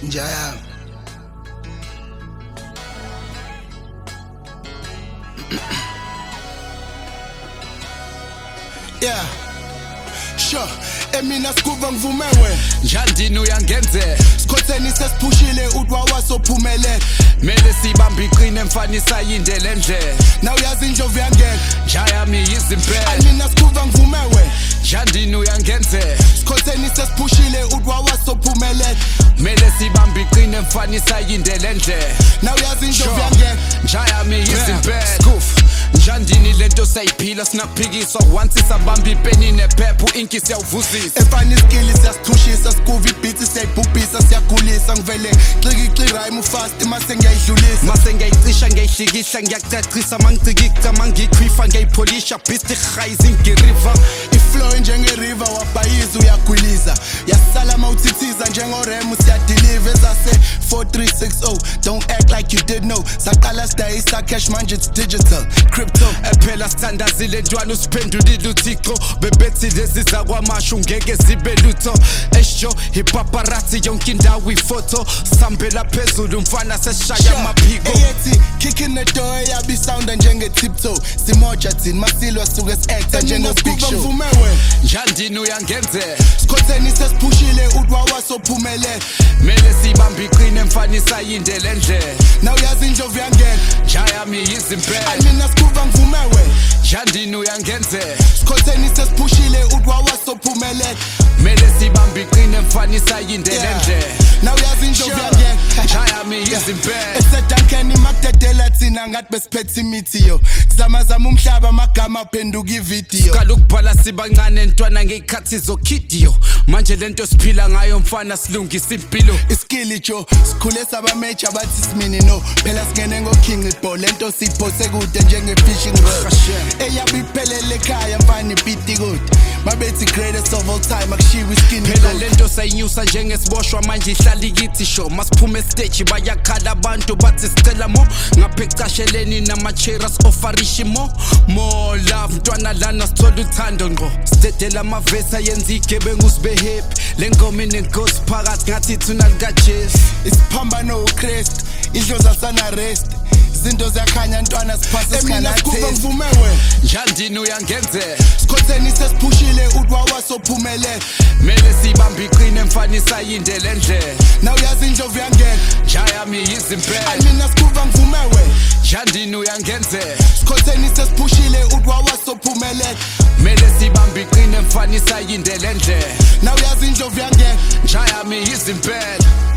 Njaya. Yeah. Sure, emina skuva ngivumewe njandini uyangenze sikhotheni sesiphushile udwa wasophumelele mele sibambe iqine mfanisa yindele ndlela na uyazi indlovu yangena njayami yizimpela emina skuva ngivumewe njandini uyangenze sikhotheni sesiphushile udwa wasophumelele mele sibambe iqine mfanisa yindele ndlela na uyazi indlovu yangena njayami yizimpela njandini lento sayiphila sinaphikiswa once isabamba ipeni nephepha inki siyawuvusisa efana iskili siyasithushisa sikuva ibhithi siyayibhubhisa siyakhulisa ngivele xikixi rhyme fast mase ngiyayidlulisa mase ngiyayicisha ngiyayihlikihla ngiyacacisa mangicikika mangikhwifa ngiyayipholisha beast highs ngiriver iflow njengeriver wabhayiza uyagwiliza yasala mawuthithiza njengorem siyadeliver ezase 4360 don't act like you did know saqala sidayisa cash manje it's digital crypto ephela sithandazile ntwana usiphendulile uthixo bebethi lezi zakwamashu ngeke zibe lutho esho ipaparazzi yonke indawo ifoto sambela phezulu mfana seshaya amaphiko eyethi kicking the door yabi sounda njenge tiptoe simoja thini masilwa suke si-acta njenge-big show njandini uyangenze sikhotheni sesiphushile udwa wasophumelele mele sibambe iqine mfanisa yindele ndlela na uyazi indlovu yangena njayami yizimpela mina sikuva ngivumewe njandini uyangenze sikhotheni sesiphushile udwa wasophumelele mele sibambe iqine mfanisa yindele ndlela na uyazi indlovu yangena njayami yizimpela esedankeni makudedela thina ngathi besiphethe imithi yo kuzamazama umhlaba amagama aphenduka ividiyo qala ukubhala sibancane ntwana ngeyikhathi zokhidiyo manje lento siphila ngayo mfana silungisa impilo iskili jo sikhule sabameja bathi simini no phela singene ngoking iball lento siphose kude njenge-fishing rod eyabe iphelele ekhaya mfana ibhiti kude mabethi greatest of all time akushiwo iskini phela lento sayinyusa njengesiboshwa manje ihlala ikithi sho masiphume estage bayakhala abantu bathi sicela mo ngapha ecasheleni nama-cheras ofarishi more love ntwana lana sithola uthando ngqo sidedela amavesi ayenza igebengu sibe happy le ngoma inenkosi phakathi ngathi ithuna likajesu isiphambano uChrist idlozi asanarest izinto ziyakhanya ntwana siphase singanakuva ngivumewe njandini uyangenze sikhotheni sesiphushile udwa wasophumelele mele sibambe iqine mfanisa yindele ndlela na uyazi indlovu yangena njayami yizimpela mina sikuva ngivumewe njandini uyangenze sikhotheni sesiphushile udwa wasophumelele mele sibambe iqine mfanisa yindele ndlela na uyazi indlovu yangena njayami yizimpela